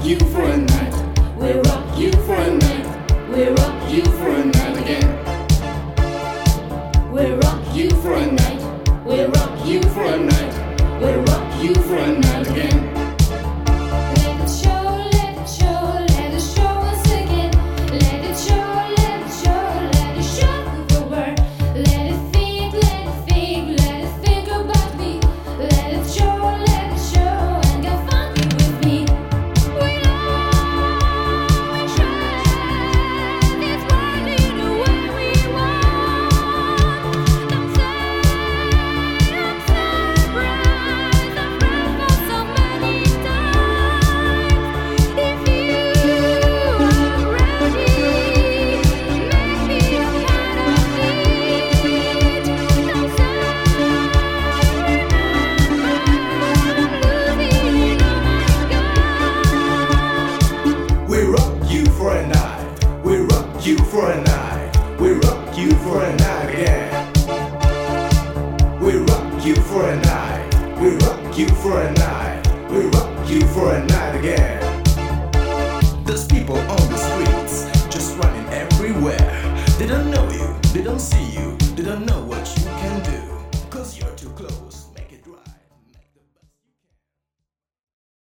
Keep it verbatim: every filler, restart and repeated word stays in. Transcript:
you for a night. We rock you for a night. We rock you for a night again. We rock you for a night. We rock you for a night. We rock you for a night again. Let it show, let it show, let it show us again. Let it show, let it show, let it show the world. Let it think, let it think, let it think about me. Let it show, let it show, and get funky with me. We know we try this world in the way we want. Don't say I'm surprised, I've heard for so many times. If you are ready, make me a part of it. Don't say We rock you for a night. We rock you for a night. We rock you for a night again. We rock you for a night. We rock you for a night. We rock you for a night again. There's people on the streets just running everywhere. They don't know you, they don't see you, they don't know what you